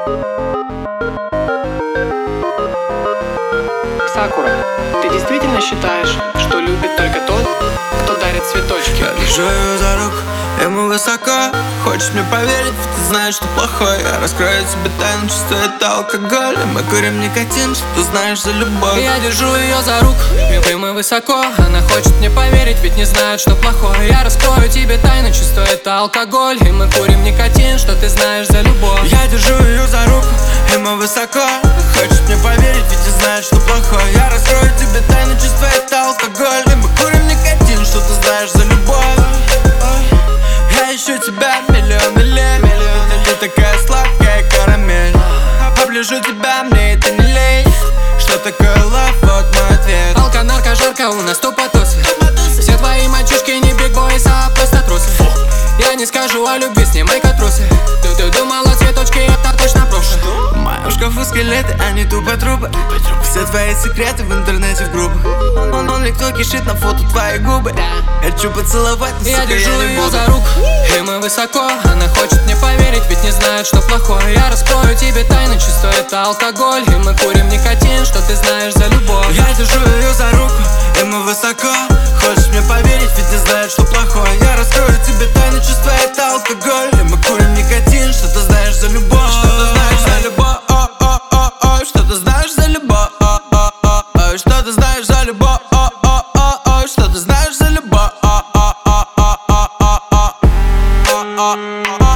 Сакура, ты действительно считаешь, что любит только тот, кто дарит цветочки? Я держу ее за руку, ему высоко. Хочешь мне поверить, ведь ты знаешь, что плохой. Я раскрою тебе тайну, чувство это алкоголь. И мы курим никотин, что ты знаешь за любовь. Я держу ее за руку, ему высоко. Она хочет мне поверить, ведь не знает, что плохое. Я раскрою тебе тайну, чувство это алкоголь. И мы курим никотин, что ты знаешь за любовь. Я держу ее за руку, ему высоко. Хочет мне поверить, ведь не знает, что плохое. Я раскрою тебе тайну, чувство это алкоголь. И мы курим никотин, что ты знаешь за любовь. Я ищу тебя миллион лет. Ты такая сладкая карамель. Оближу тебя, мне это не лень. Что такое love, вот мой ответ. Алка, нарко, жарко, у нас тупотусы. Все твои мальчишки не биг бойс, а просто трусы. Я не скажу о любви, снимай-ка трусы. Ты думала, цветочки, это точно прошлое. В моем шкафу скелеты, а не тупо трупы. Все твои секреты в интернете в группах. Он ли кто кишит на фото твои губы. Хочу поцеловать, но я сука, держу я не ее буду. за руку, и мы высоко. Она хочет мне поверить, ведь не знает, что плохое. Я раскрою тебе тайну, чувство это алкоголь. И мы курим никотин, что ты знаешь за любовь. Я держу ее за руку, и мы высоко. Хочешь мне поверить, ведь не знает, что плохое. Я раскрою тебе тайну, чувство это алкоголь. И мы курим никотин, что ты знаешь за любовь. Что ты знаешь за любовь. Что ты знаешь за любовь. Что ты знаешь за любовь. Что ты знаешь за любовь.